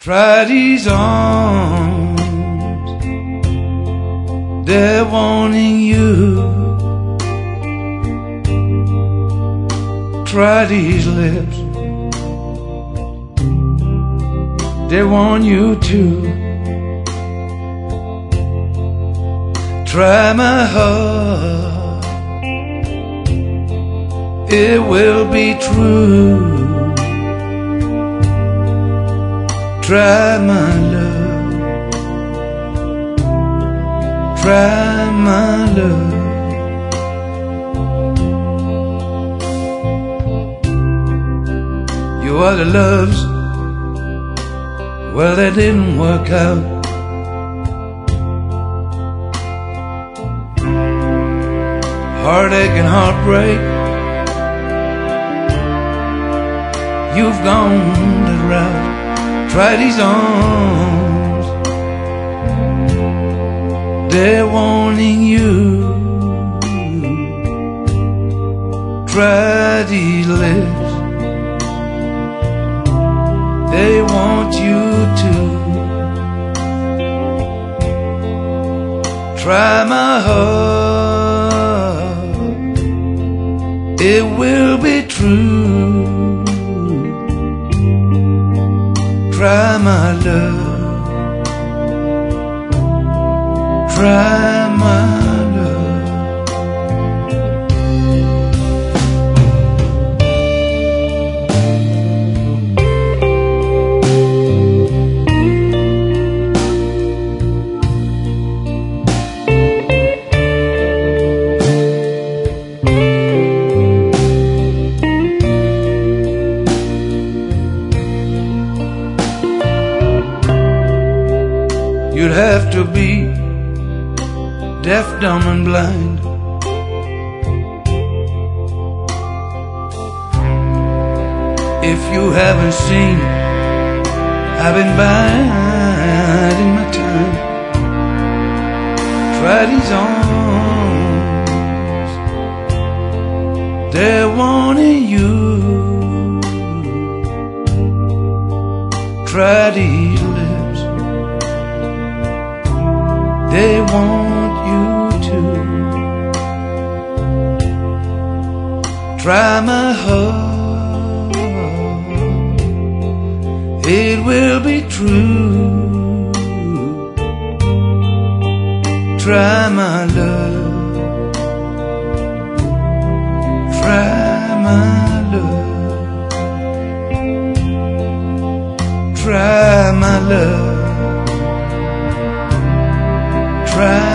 Try these arms, they're wanting you. Try these lips, they want you too. Try my heart, it will be true. Try my love, try my love. You are the loves, well, that didn't work out. Heartache and heartbreak, you've gone that route. Try these arms, they're wanting you. Try these lips, they want you to. Try my heart, it will be true. Try my love, try my love. You'd have to be deaf, dumb, and blind if you haven't seen I've been biding my time. Try these arms, they're wanting you. Try these lips, they want you to. Try my heart, it will be true. Try my love, try my love, try my love. Try